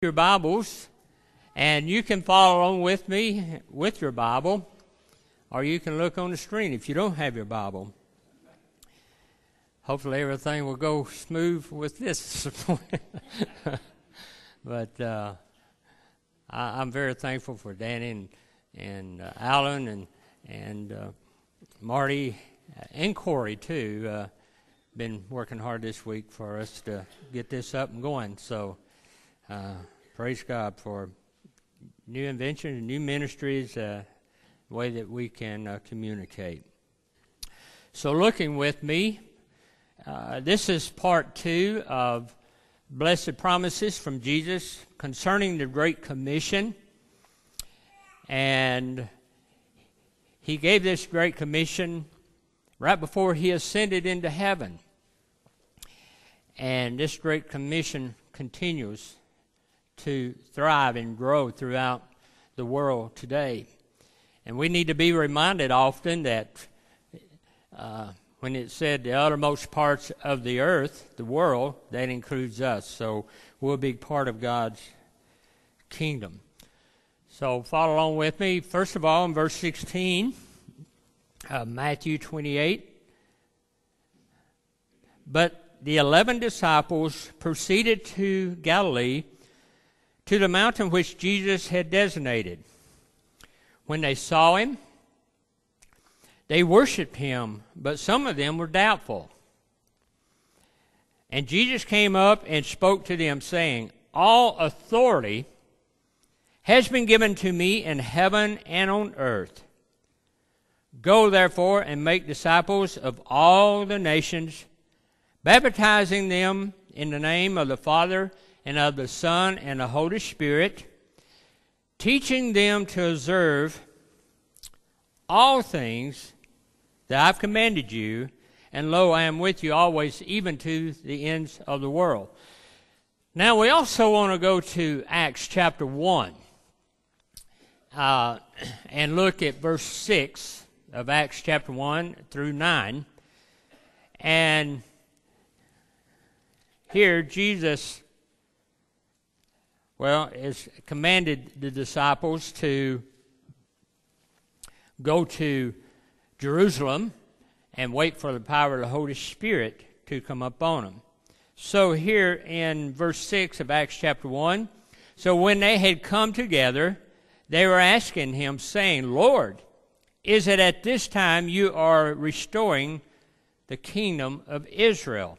Your Bibles, and you can follow along with me with your Bible, or you can look on the screen if you don't have your Bible. Hopefully everything will go smooth with this. But I'm very thankful for Danny and Alan and Marty and Corey too. Been working hard this week for us to get this up and going. So praise God for new inventions and new ministries, the way that we can communicate. So looking with me, this is part 2 of Blessed Promises from Jesus concerning the Great Commission. And he gave this Great Commission right before he ascended into heaven. And this Great Commission continues to thrive and grow throughout the world today. And we need to be reminded often that when it said the uttermost parts of the earth, the world, that includes us. So we're a big part of God's kingdom. So follow along with me. First of all, in verse 16, Matthew 28. But the 11 disciples proceeded to Galilee, to the mountain which Jesus had designated. When they saw him, they worshipped him, but some of them were doubtful. And Jesus came up and spoke to them, saying, All authority has been given to me in heaven and on earth. Go therefore and make disciples of all the nations, baptizing them in the name of the Father and of the Son and the Holy Spirit, teaching them to observe all things that I've commanded you, and lo, I am with you always, even to the ends of the world. Now, we also want to go to Acts chapter 1 and look at verse 6 of Acts chapter 1 through 9. And here, Jesus has commanded the disciples to go to Jerusalem and wait for the power of the Holy Spirit to come upon them. So here in verse 6 of Acts chapter 1, so when they had come together, they were asking him, saying, Lord, is it at this time you are restoring the kingdom of Israel?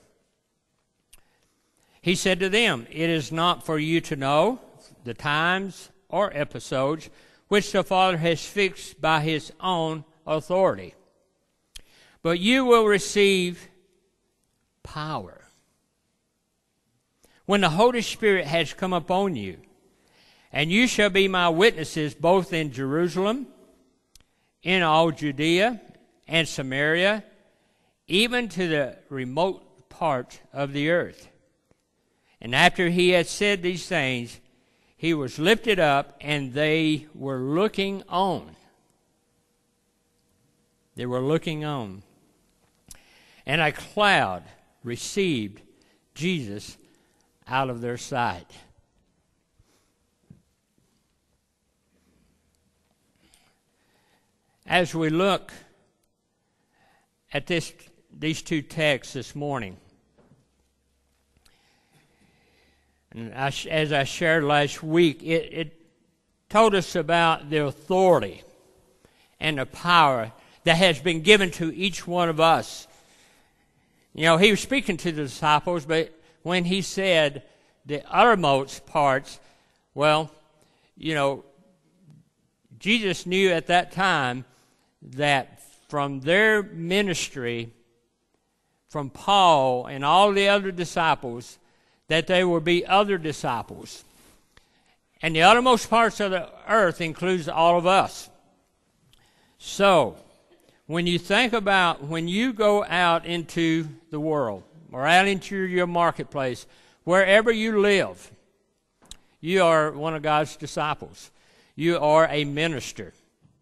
He said to them, It is not for you to know the times or episodes which the Father has fixed by his own authority. But you will receive power when the Holy Spirit has come upon you, and you shall be my witnesses both in Jerusalem, in all Judea and Samaria, even to the remote part of the earth. And after he had said these things, he was lifted up, and they were looking on. They were looking on. And a cloud received Jesus out of their sight. As we look at these two texts this morning, and as I shared last week, it told us about the authority and the power that has been given to each one of us. You know, he was speaking to the disciples, but when he said the uttermost parts, Jesus knew at that time that from their ministry, from Paul and all the other disciples, that there will be other disciples. And the uttermost parts of the earth includes all of us. So, when you think about when you go out into the world or out into your marketplace, wherever you live, you are one of God's disciples. You are a minister.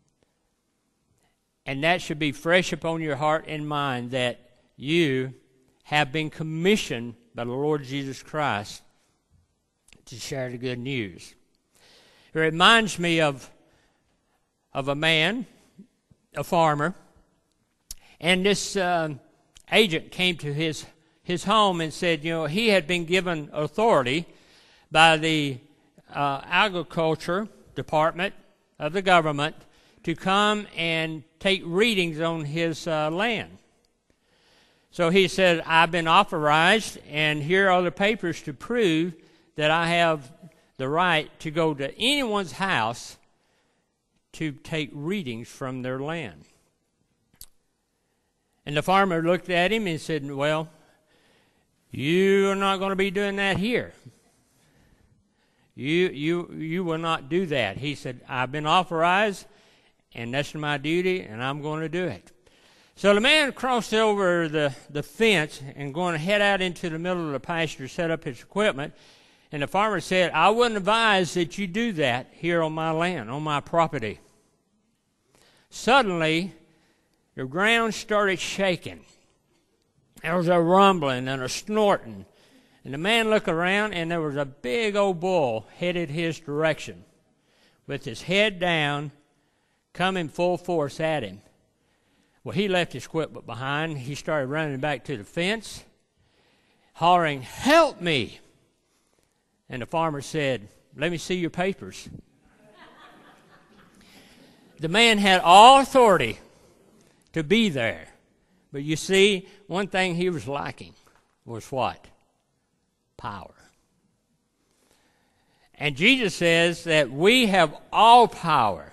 And that should be fresh upon your heart and mind that you have been commissioned by the Lord Jesus Christ to share the good news. It reminds me of a man, a farmer, and this agent came to his home and said, he had been given authority by the agriculture department of the government to come and take readings on his land. So he said, I've been authorized, and here are the papers to prove that I have the right to go to anyone's house to take readings from their land. And the farmer looked at him and said, well, you are not going to be doing that here. You will not do that. He said, I've been authorized, and that's my duty, and I'm going to do it. So the man crossed over the fence and going to head out into the middle of the pasture, set up his equipment, and the farmer said, I wouldn't advise that you do that here on my land, on my property. Suddenly, the ground started shaking. There was a rumbling and a snorting. And the man looked around, and there was a big old bull headed his direction with his head down, coming full force at him. Well, he left his equipment behind. He started running back to the fence, hollering, help me. And the farmer said, let me see your papers. The man had all authority to be there. But you see, one thing he was lacking was what? Power. And Jesus says that we have all power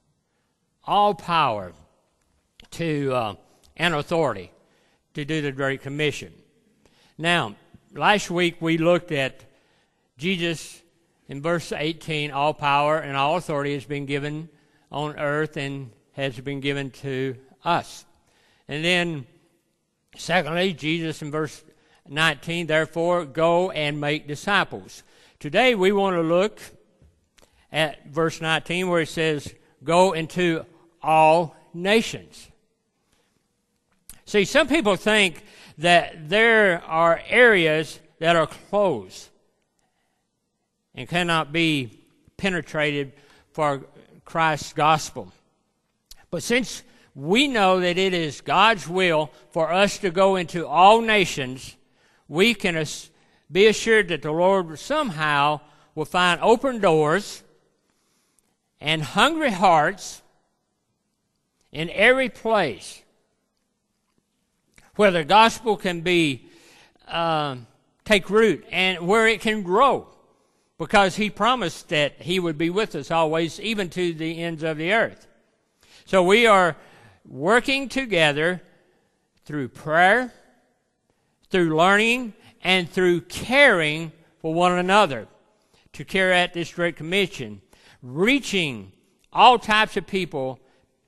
to and authority to do the Great Commission. Now, last week we looked at Jesus in verse 18, all power and all authority has been given on earth and has been given to us. And then, secondly, Jesus in verse 19, therefore, go and make disciples. Today we want to look at verse 19 where it says, go into all nations. See, some people think that there are areas that are closed and cannot be penetrated for Christ's gospel. But since we know that it is God's will for us to go into all nations, we can be assured that the Lord somehow will find open doors and hungry hearts in every place where the gospel can be take root and where it can grow, because He promised that He would be with us always, even to the ends of the earth. So we are working together through prayer, through learning, and through caring for one another to carry out this Great Commission, reaching all types of people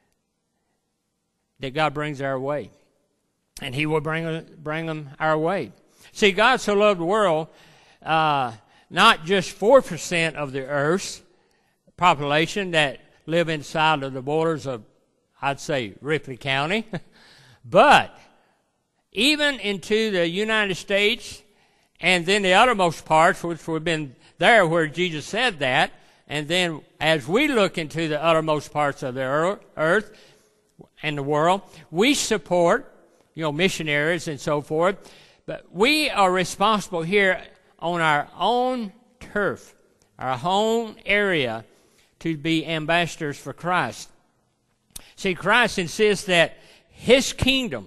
that God brings our way. And He will bring them our way. See, God so loved the world, not just 4% of the earth's population that live inside of the borders of, I'd say, Ripley County, but even into the United States and then the uttermost parts, which would have been there where Jesus said that, and then as we look into the uttermost parts of the earth and the world, we support, missionaries and so forth, but we are responsible here on our own turf, our home area, to be ambassadors for Christ. See, Christ insists that His kingdom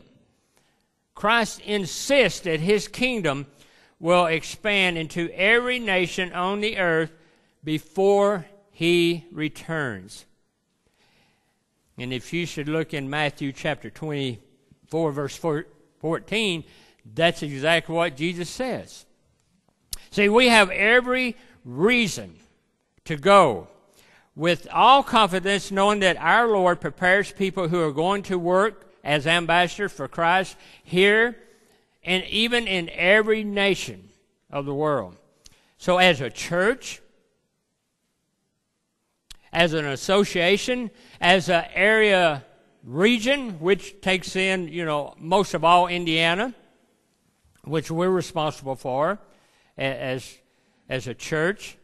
will expand into every nation on the earth before He returns. And if you should look in Matthew chapter 24, verse 14, that's exactly what Jesus says. See, we have every reason to go with all confidence, knowing that our Lord prepares people who are going to work as ambassadors for Christ here and even in every nation of the world. So as a church, as an association, as an area region, which takes in, most of all Indiana, which we're responsible for as as a church,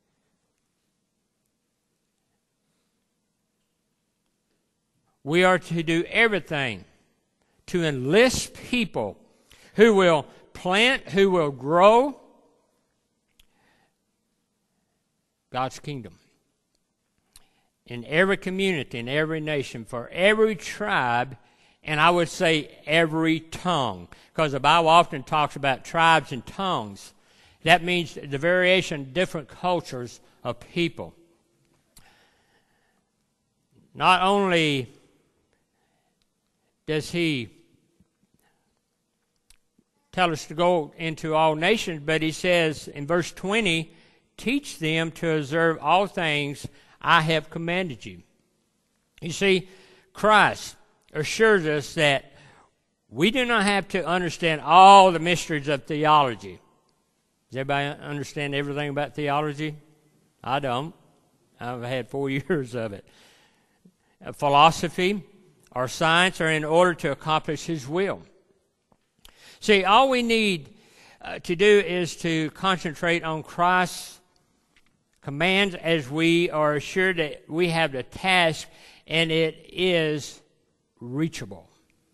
we are to do everything to enlist people who will plant, who will grow God's kingdom in every community, in every nation, for every tribe, and I would say every tongue, because the Bible often talks about tribes and tongues. That means the variation of different cultures of people. Not only does he tell us to go into all nations, but he says in verse 20, teach them to observe all things I have commanded you. You see, Christ assures us that we do not have to understand all the mysteries of theology. Does everybody understand everything about theology? I don't. I've had 4 years of it. Philosophy or science are in order to accomplish His will. See, all we need to do is to concentrate on Christ's commands as we are assured that we have the task, and it is reachable.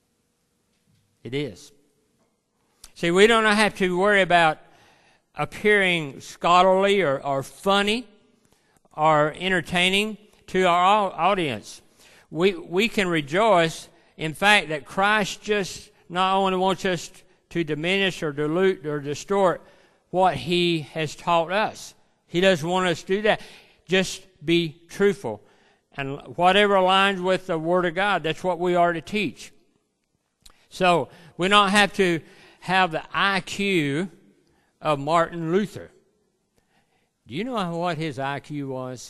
It is. See, we don't have to worry about appearing scholarly or funny or entertaining to our audience. We can rejoice in fact that Christ just not only wants us to diminish or dilute or distort what He has taught us. He doesn't want us to do that. Just be truthful. And whatever aligns with the Word of God, that's what we are to teach. So we don't have to have the IQ of Martin Luther. Do you know what his IQ was?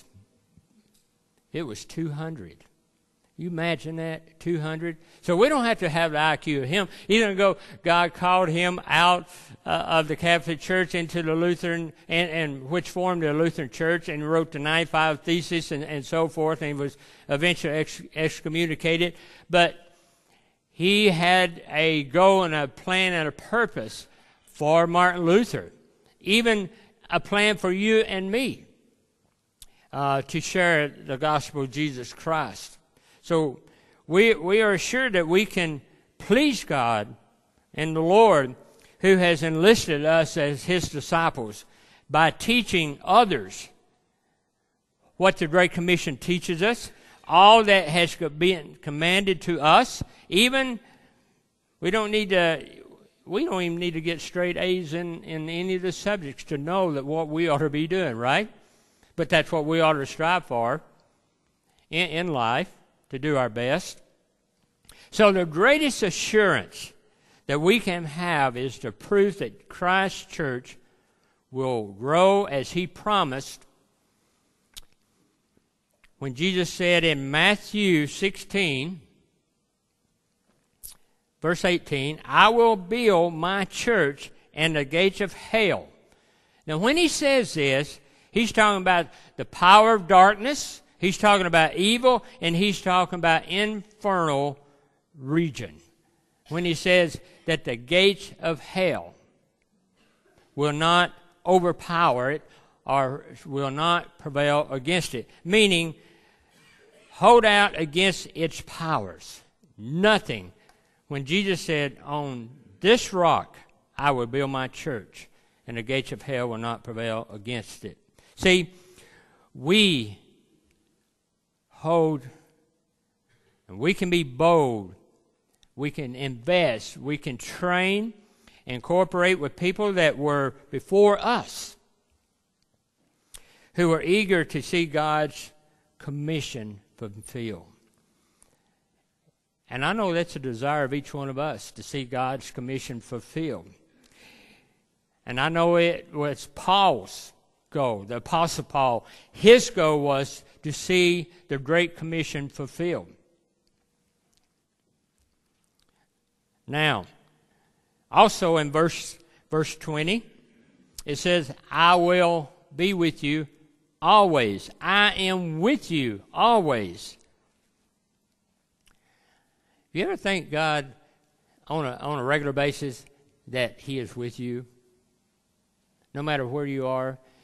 It was 200. You imagine that? 200? So we don't have to have the IQ of him. He doesn't go, God called him out of the Catholic Church into the Lutheran, and which formed the Lutheran Church, and wrote the 95 Theses and so forth, and was eventually excommunicated. But he had a goal and a plan and a purpose for Martin Luther. Even a plan for you and me to share the gospel of Jesus Christ. So we are assured that we can please God and the Lord, who has enlisted us as His disciples, by teaching others what the Great Commission teaches us, all that has been commanded to us. Even we don't even need to get straight A's in any of the subjects to know that what we ought to be doing, right? But that's what we ought to strive for in life, to do our best. So the greatest assurance that we can have is the proof that Christ's church will grow as He promised when Jesus said in Matthew 16, verse 18, I will build my church, and the gates of hell. Now when He says this, He's talking about the power of darkness, He's talking about evil, and He's talking about infernal region. When He says that the gates of hell will not overpower it or will not prevail against it, meaning hold out against its powers. Nothing. When Jesus said, on this rock I will build my church, and the gates of hell will not prevail against it. See, we hold, and we can be bold, we can invest, we can train and cooperate with people that were before us, who are eager to see God's commission fulfilled. And I know that's a desire of each one of us, to see God's commission fulfilled. And I know it was Paul's goal, the Apostle Paul. His goal was to see the Great Commission fulfilled. Now, also in verse 20, it says, I will be with you always. I am with you always. You ever thank God on a regular basis that He is with you? No matter where you are.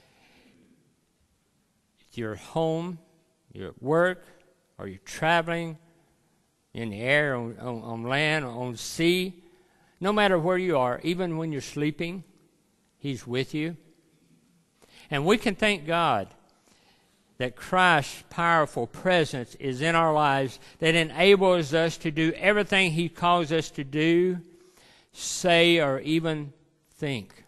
your home, you're at work, or you're traveling in the air, on land, on sea, no matter where you are, even when you're sleeping, He's with you. And we can thank God that Christ's powerful presence is in our lives that enables us to do everything He calls us to do, say, or even think.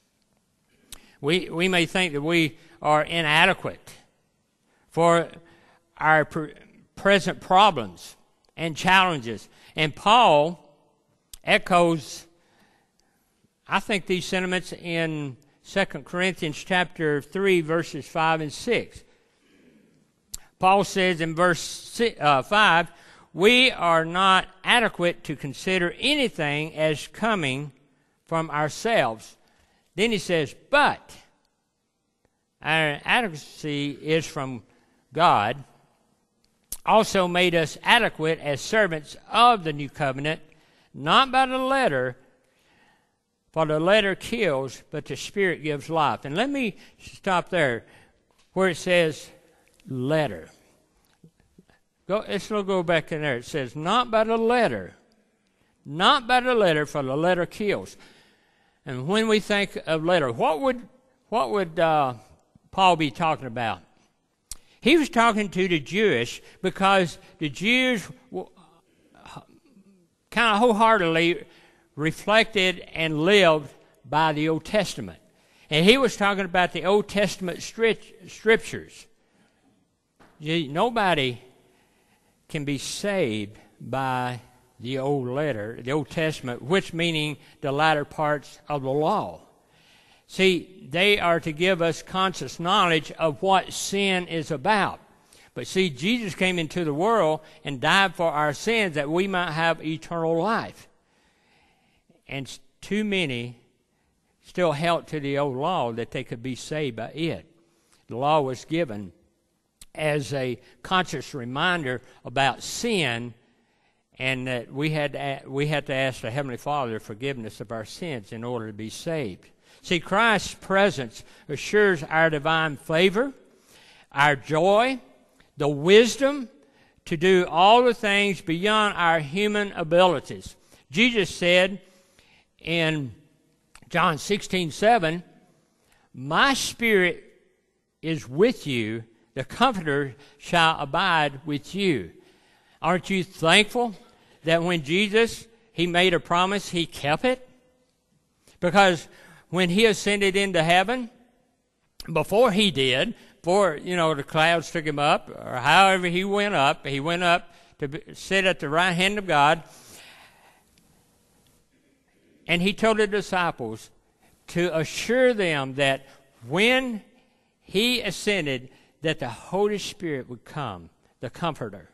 We may think that we are inadequate for our present problems and challenges. And Paul echoes, I think, these sentiments in 2 Corinthians chapter 3, verses 5 and 6. Paul says in verse 5, we are not adequate to consider anything as coming from ourselves. Then he says, but our adequacy is from God, also made us adequate as servants of the new covenant, not by the letter, for the letter kills, but the Spirit gives life. And let me stop there where it says letter. Let's go back in there. It says, not by the letter. Not by the letter, for the letter kills. And when we think of letter, what would Paul be talking about? He was talking to the Jewish because the Jews kind of wholeheartedly reflected and lived by the Old Testament. And he was talking about the Old Testament scriptures. Nobody can be saved by the old letter, the Old Testament, which meaning the latter parts of the law. See, they are to give us conscious knowledge of what sin is about. But see, Jesus came into the world and died for our sins that we might have eternal life. And too many still held to the old law that they could be saved by it. The law was given as a conscious reminder about sin, and that we had to ask the Heavenly Father forgiveness of our sins in order to be saved. See, Christ's presence assures our divine favor, our joy, the wisdom to do all the things beyond our human abilities. Jesus said in John 16:7, my Spirit is with you, the Comforter shall abide with you. Aren't you thankful that when Jesus, He made a promise, He kept it? Because when He ascended into heaven, before He did, before, the clouds took Him up, or however He went up to sit at the right hand of God, and He told the disciples to assure them that when He ascended, that the Holy Spirit would come, the Comforter.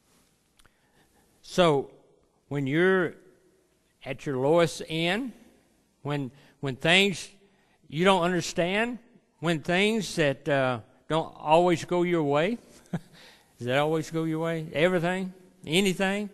So, when you're at your lowest end, when things you don't understand, when things that don't always go your way, does that always go your way? Everything? Anything?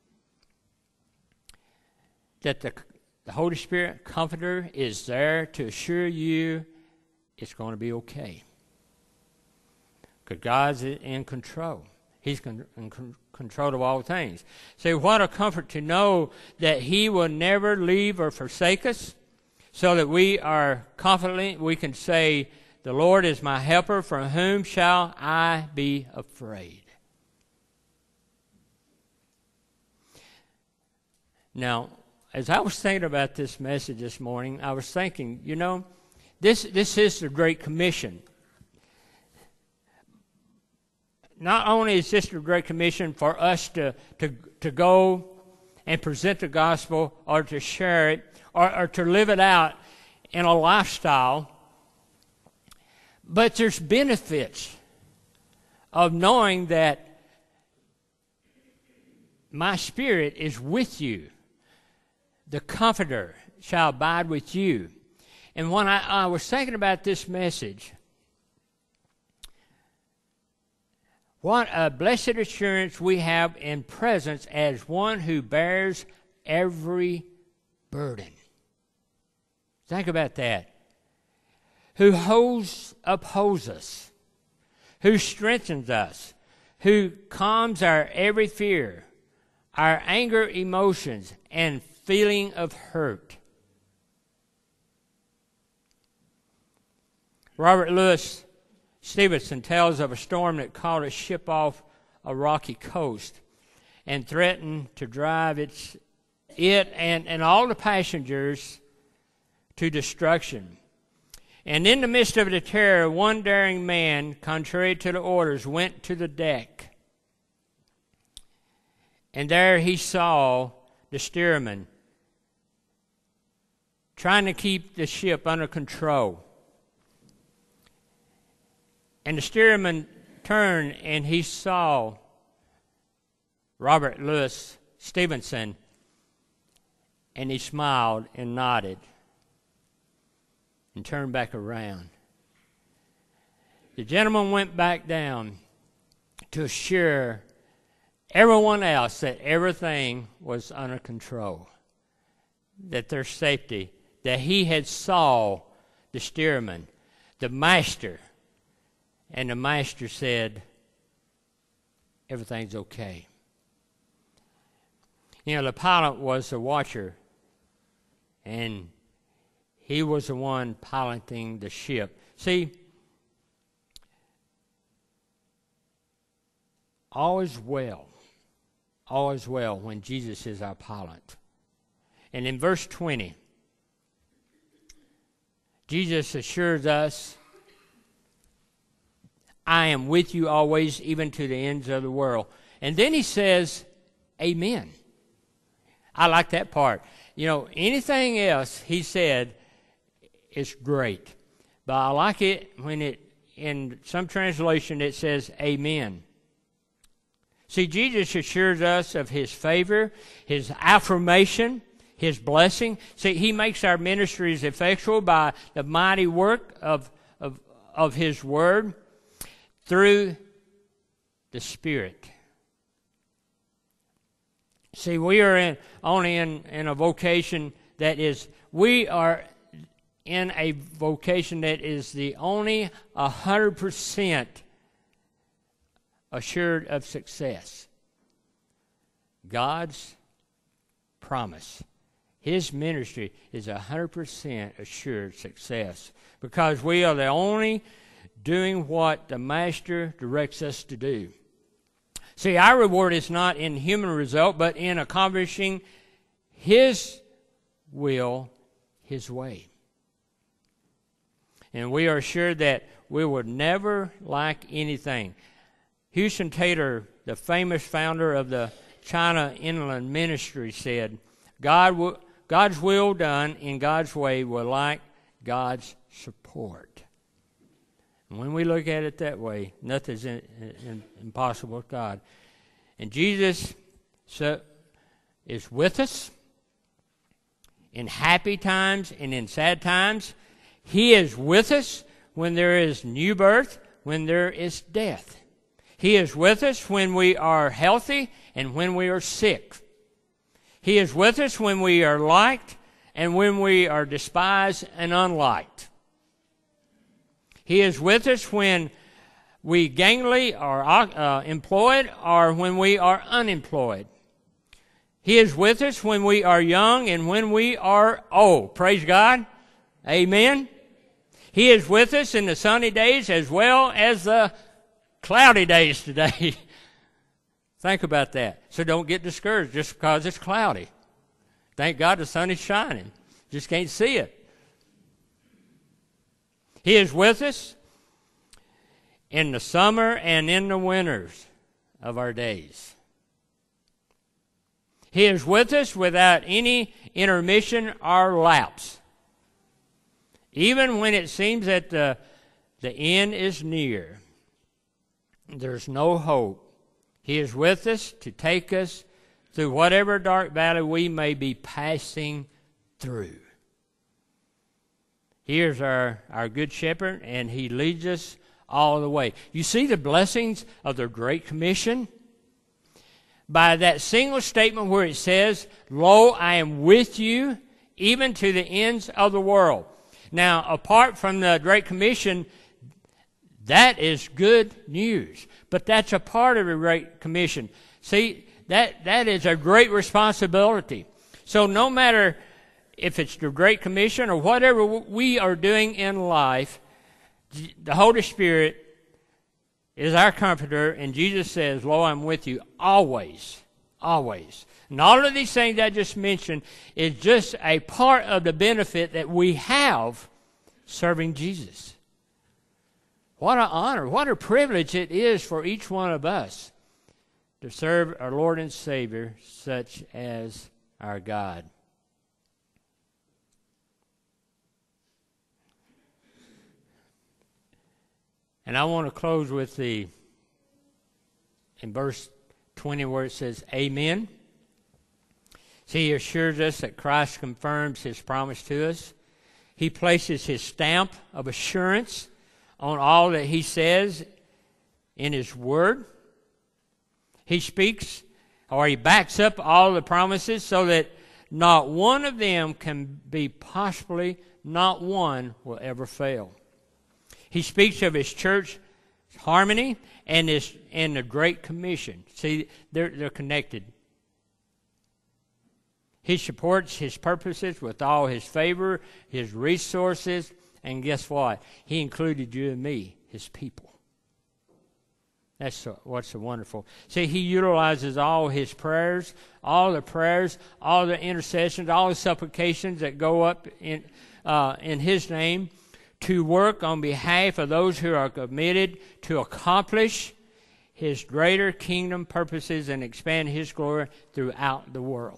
That the Holy Spirit, Comforter, is there to assure you it's going to be okay. Because God's in control. He's in control of all things. So what a comfort to know that He will never leave or forsake us, so that we are confident, we can say, the Lord is my helper, from whom shall I be afraid? Now, as I was thinking about this message this morning, I was thinking, this is the Great Commission. Not only is this the Great Commission for us to go and present the gospel, or to share it, or to live it out in a lifestyle, but there's benefits of knowing that my Spirit is with you. The Comforter shall abide with you. And when I was thinking about this message, what a blessed assurance we have in presence as one who bears every burden. Think about that. Who upholds us, who strengthens us, who calms our every fear, our anger emotions, and feeling of hurt. Robert Louis Stevenson tells of a storm that caught a ship off a rocky coast and threatened to drive it and all the passengers to destruction. And in the midst of the terror, one daring man, contrary to the orders, went to the deck. And there he saw the steersman trying to keep the ship under control. And the steersman turned and he saw Robert Louis Stevenson, and he smiled and nodded and turned back around. The gentleman went back down to assure everyone else that everything was under control, that their safety, that he had saw the steersman, the master, and the master said, everything's okay. You know, the pilot was the watcher, and he was the one piloting the ship. See, all is well when Jesus is our pilot. And in verse 20, Jesus assures us, I am with you always, even to the ends of the world. And then he says, amen. I like that part. You know, anything else he said is great. But I like it when in some translation it says amen. See, Jesus assures us of his favor, his affirmation, his blessing. See, he makes our ministries effectual by the mighty work of his word through the Spirit. See, we are only in a vocation that is, we are in a vocation that is the only 100% assured of success. God's promise. His ministry is 100% assured success because we are the only doing what the Master directs us to do. See, our reward is not in human result, but in accomplishing His will, His way. And we are assured that we will never lack anything. Hudson Taylor, the famous founder of the China Inland Ministry, said, God's will done in God's way will lack God's support. And when we look at it that way, nothing's impossible with God. And Jesus is with us in happy times and in sad times. He is with us when there is new birth, when there is death. He is with us when we are healthy and when we are sick. He is with us when we are liked and when we are despised and unliked. He is with us when we gainfully are employed or when we are unemployed. He is with us when we are young and when we are old. Praise God. Amen. He is with us in the sunny days as well as the cloudy days today. Think about that. So don't get discouraged just because it's cloudy. Thank God the sun is shining. Just can't see it. He is with us in the summer and in the winters of our days. He is with us without any intermission or lapse. Even when it seems that the end is near, there's no hope. He is with us to take us through whatever dark valley we may be passing through. He is our good shepherd, and he leads us all the way. You see the blessings of the Great Commission? By that single statement where it says, Lo, I am with you, even to the ends of the world. Now, apart from the Great Commission, That is good news. But that's a part of the Great Commission. See, that is a great responsibility. So no matter if it's the Great Commission or whatever we are doing in life, the Holy Spirit is our comforter, and Jesus says, Lo, I'm with you always, always. And all of these things I just mentioned is just a part of the benefit that we have serving Jesus. What an honor, what a privilege it is for each one of us to serve our Lord and Savior, such as our God. And I want to close with in verse 20 where it says, Amen. See, he assures us that Christ confirms his promise to us. He places his stamp of assurance on all that he says in his word. He speaks, or he backs up all the promises so that not one of them can be possibly, not one will ever fail. He speaks of his church harmony and the Great Commission. See, they're connected. He supports his purposes with all his favor, his resources, and guess what? He included you and me, his people. That's what's so wonderful. See, he utilizes all his prayers, all the intercessions, all the supplications that go up in his name to work on behalf of those who are committed to accomplish his greater kingdom purposes and expand his glory throughout the world.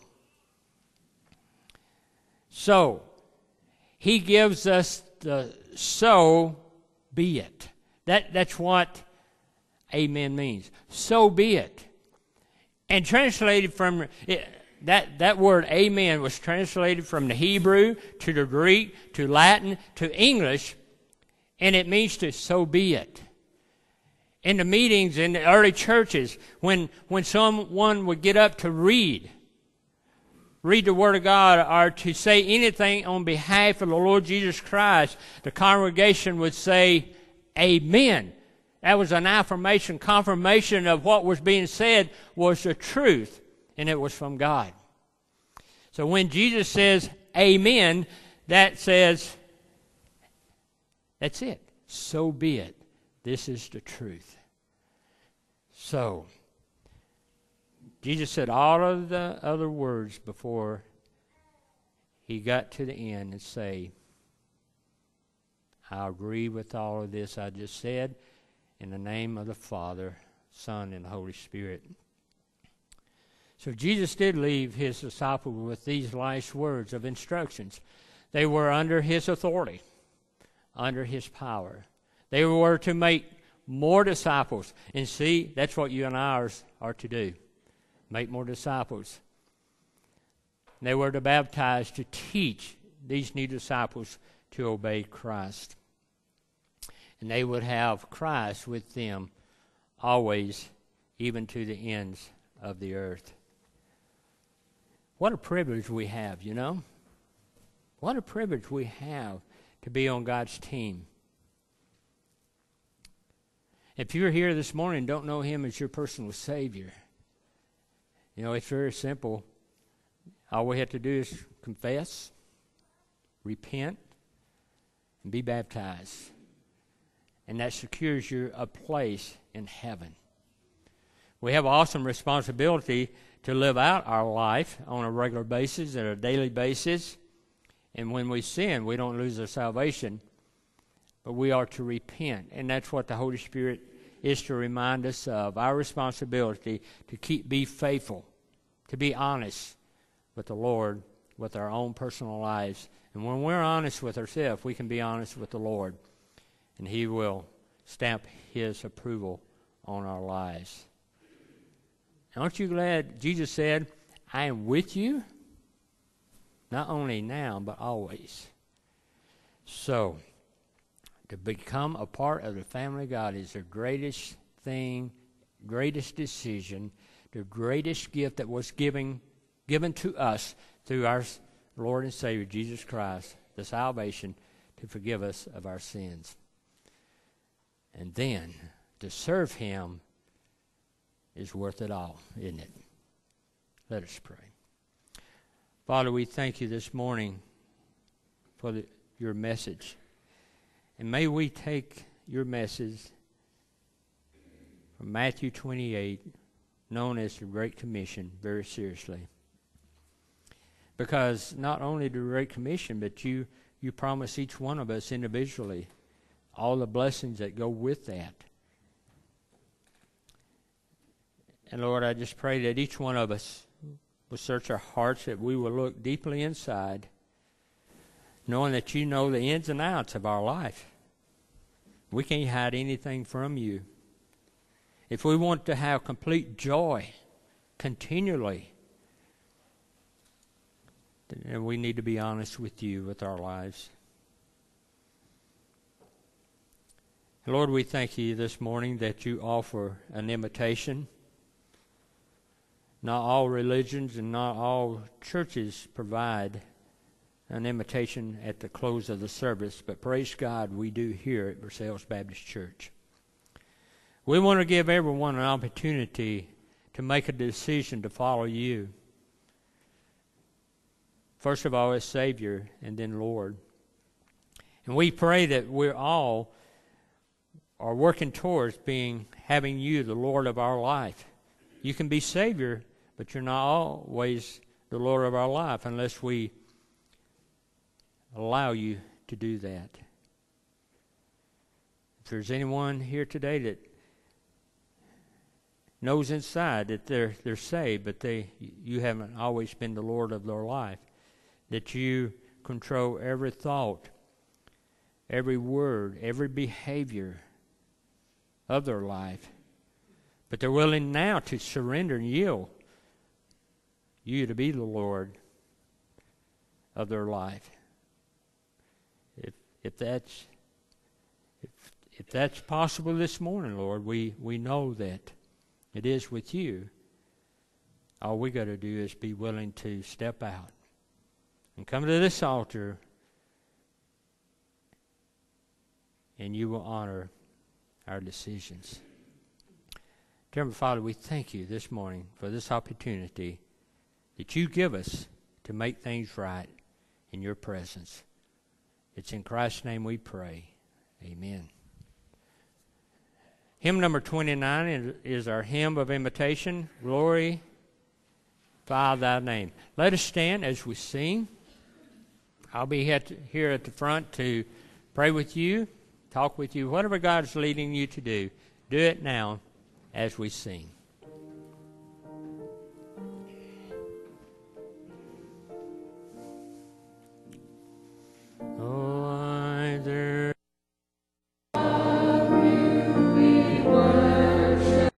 So, he gives us the so be it. That's what amen means. So be it. And translated from that word amen was translated from the Hebrew to the Greek to Latin to English, and it means to so be it. In the meetings in the early churches, when someone would get up to read the Word of God or to say anything on behalf of the Lord Jesus Christ, the congregation would say, Amen. That was an affirmation, confirmation of what was being said was the truth, and it was from God. So when Jesus says, Amen, that says, that's it. So be it. This is the truth. So, Jesus said all of the other words before he got to the end and say, I agree with all of this I just said in the name of the Father, Son, and the Holy Spirit. So Jesus did leave his disciples with these last words of instructions. They were under his authority, under his power. They were to make more disciples. And see, that's what you and I are to do. Make more disciples. They were to baptize, to teach these new disciples to obey Christ. And they would have Christ with them always, even to the ends of the earth. What a privilege we have, you know? What a privilege we have to be on God's team. If you're here this morning and don't know him as your personal Savior, you know, it's very simple. All we have to do is confess, repent, and be baptized. And that secures you a place in heaven. We have an awesome responsibility to live out our life on a regular basis, on a daily basis. And when we sin, we don't lose our salvation, but we are to repent. And that's what the Holy Spirit is to remind us of. Our responsibility to be faithful, to be honest with the Lord, with our own personal lives. And when we're honest with ourselves, we can be honest with the Lord. And he will stamp his approval on our lives. Aren't you glad Jesus said, I am with you, not only now, but always. So, to become a part of the family of God is the greatest thing, greatest decision, the greatest gift that was given to us through our Lord and Savior, Jesus Christ, the salvation to forgive us of our sins. And then to serve Him is worth it all, isn't it? Let us pray. Father, we thank you this morning for your message. And may we take your message from Matthew 28, known as the Great Commission, very seriously. Because not only the Great Commission, but you promise each one of us individually all the blessings that go with that. And Lord, I just pray that each one of us will search our hearts, that we will look deeply inside, knowing that you know the ins and outs of our life. We can't hide anything from you. If we want to have complete joy continually, then we need to be honest with you with our lives. Lord, we thank you this morning that you offer an invitation. Not all religions and not all churches provide an invitation at the close of the service, but praise God, we do here at Versailles Baptist Church. We want to give everyone an opportunity to make a decision to follow you. First of all, as Savior, and then Lord. And we pray that we all are working towards having you the Lord of our life. You can be Savior, but you're not always the Lord of our life unless we allow you to do that. If there's anyone here today that knows inside that they're saved, but you haven't always been the Lord of their life, that you control every thought, every word, every behavior of their life, but they're willing now to surrender and yield you to be the Lord of their life. If that's possible this morning, Lord, we know that it is with you. All we got to do is be willing to step out and come to this altar, and you will honor our decisions. Dear Heavenly Father, we thank you this morning for this opportunity that you give us to make things right in your presence. It's in Christ's name we pray. Amen. Hymn number 29 is our hymn of invitation. Glorify thy name. Let us stand as we sing. I'll be here at the front to pray with you, talk with you, whatever God is leading you to do. Do it now as we sing.